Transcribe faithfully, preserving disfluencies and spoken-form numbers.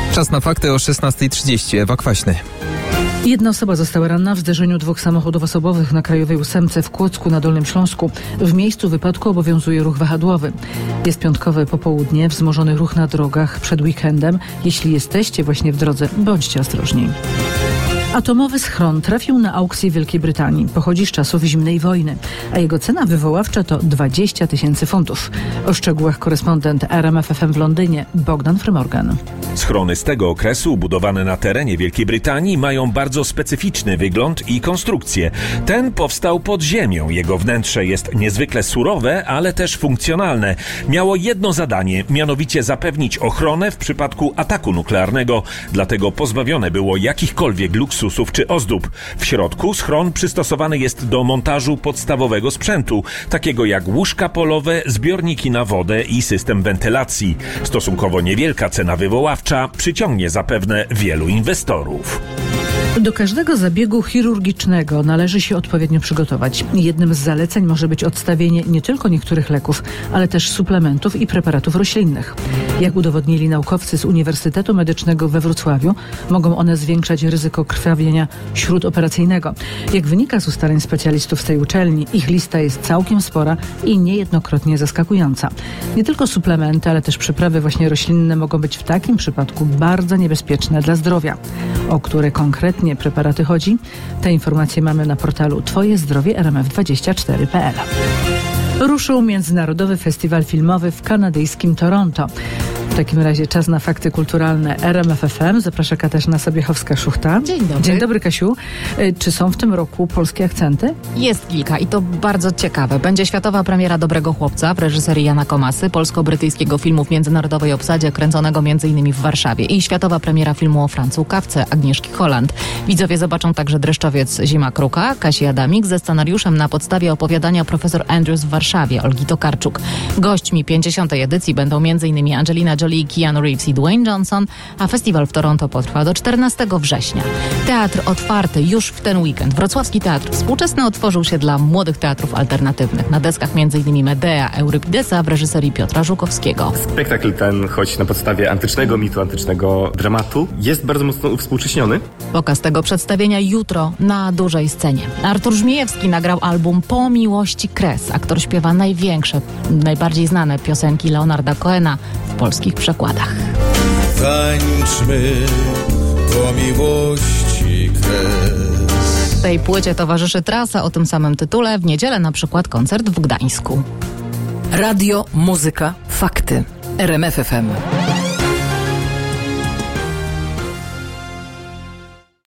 Czas na fakty o szesnasta trzydzieści. Ewa Kwaśny. Jedna osoba została ranna w zderzeniu dwóch samochodów osobowych na Krajowej ósemce w Kłodzku na Dolnym Śląsku. W miejscu wypadku obowiązuje ruch wahadłowy. Jest piątkowe popołudnie, wzmożony ruch na drogach przed weekendem. Jeśli jesteście właśnie w drodze, bądźcie ostrożni. Atomowy schron trafił na aukcję w Wielkiej Brytanii. Pochodzi z czasów zimnej wojny, a jego cena wywoławcza to dwadzieścia tysięcy funtów. O szczegółach korespondent R M F F M w Londynie Bogdan Frymorgan. Schrony z tego okresu, budowane na terenie Wielkiej Brytanii, mają bardzo specyficzny wygląd i konstrukcję. Ten powstał pod ziemią. Jego wnętrze jest niezwykle surowe, ale też funkcjonalne. Miało jedno zadanie, mianowicie zapewnić ochronę w przypadku ataku nuklearnego. Dlatego pozbawione było jakichkolwiek luksusów czy ozdób. W środku schron przystosowany jest do montażu podstawowego sprzętu, takiego jak łóżka polowe, zbiorniki na wodę i system wentylacji. Stosunkowo niewielka cena wywoławcza przyciągnie zapewne wielu inwestorów. Do każdego zabiegu chirurgicznego należy się odpowiednio przygotować. Jednym z zaleceń może być odstawienie nie tylko niektórych leków, ale też suplementów i preparatów roślinnych. Jak udowodnili naukowcy z Uniwersytetu Medycznego we Wrocławiu, mogą one zwiększać ryzyko krwawienia śródoperacyjnego. Jak wynika z ustaleń specjalistów z tej uczelni, ich lista jest całkiem spora i niejednokrotnie zaskakująca. Nie tylko suplementy, ale też przyprawy właśnie roślinne mogą być w takim przypadku bardzo niebezpieczne dla zdrowia. O które konkretnie preparaty chodzi? Te informacje mamy na portalu twoje zdrowie R M F dwadzieścia cztery kropka p l. Ruszył Międzynarodowy Festiwal Filmowy w kanadyjskim Toronto. W takim razie czas na fakty kulturalne R M F F M. Zaprasza Katarzyna Sobiechowska-Szuchta. Dzień dobry. Dzień dobry, Kasiu. Czy są w tym roku polskie akcenty? Jest kilka i to bardzo ciekawe. Będzie światowa premiera Dobrego Chłopca w reżyserii Jana Komasy, polsko-brytyjskiego filmu w międzynarodowej obsadzie, kręconego między innymi w Warszawie, i światowa premiera filmu o Francu Kawce Agnieszki Holland. Widzowie zobaczą także Dreszczowiec Zima Kruka Kasi Adamik ze scenariuszem na podstawie opowiadania Profesor Andrews w Warszawie Olgi Tokarczuk. Gośćmi pięćdziesiątej edycji będą m.in. Angelina Jolie, Keanu Reeves i Dwayne Johnson, a festiwal w Toronto potrwa do czternastego września. Teatr otwarty już w ten weekend. Wrocławski Teatr Współczesny otworzył się dla młodych teatrów alternatywnych. Na deskach m.in. Medea Eurypidesa w reżyserii Piotra Żukowskiego. Spektakl ten, choć na podstawie antycznego mitu, antycznego dramatu, jest bardzo mocno uwspółcześniony. Pokaz tego przedstawienia jutro na dużej scenie. Artur Żmijewski nagrał album Po miłości kres. Aktor śpiewa największe, najbardziej znane piosenki Leonarda Cohena w polskich przekładach. Tańczmy po miłości kres. Tej płycie towarzyszy trasa o tym samym tytule. W niedzielę na przykład koncert w Gdańsku. Radio, muzyka, fakty. R M F F M.